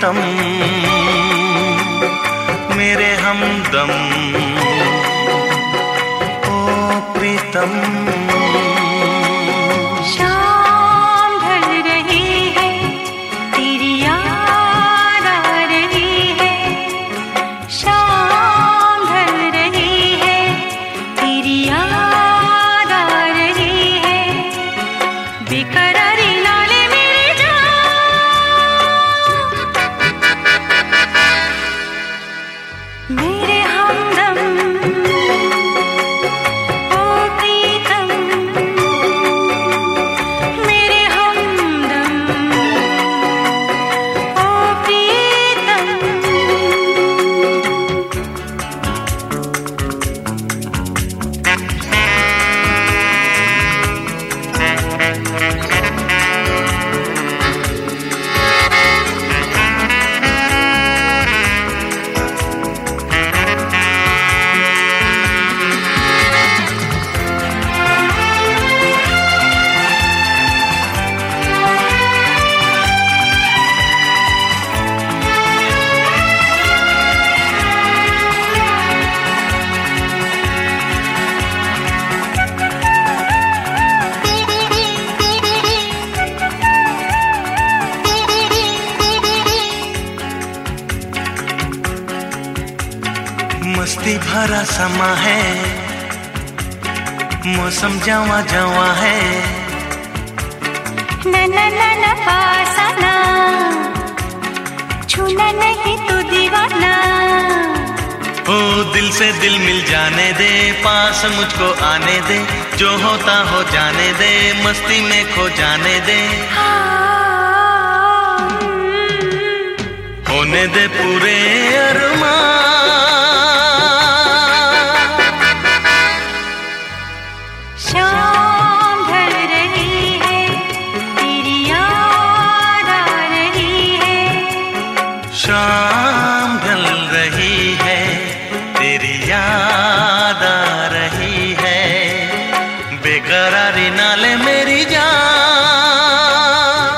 प्रीतम मेरे हमदम, ओ प्रीतम। शाम ढल रही है, तेरी याद आ रही है। शाम ढल रही है, तेरी याद आ रही है। बेकरारी नाले मेरी जान, मेरे हमदम, ओ प्रीतम मेरे हमदम, ओ प्रीतम। मस्ती भरा समा है, मौसम जवा जवा है। न न न न पास आना, छूना नहीं तू दीवाना। ओ दिल से दिल मिल जाने दे, पास मुझको आने दे। जो होता हो जाने दे, मस्ती में खो जाने दे। होने दे पूरे अरमान, शाम ढल रही है, तेरी याद आ रही है। शाम ढल रही है, तेरी याद आ रही है। बेकरारी नाले मेरी जान,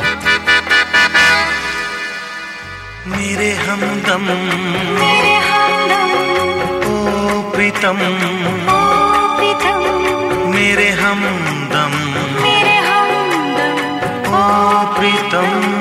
मेरे हमदम, मेरे हमदम, ओ प्रीतम ओ प्रीतम मेरे हमदम, मेरे हमदम, ओ प्रीतम।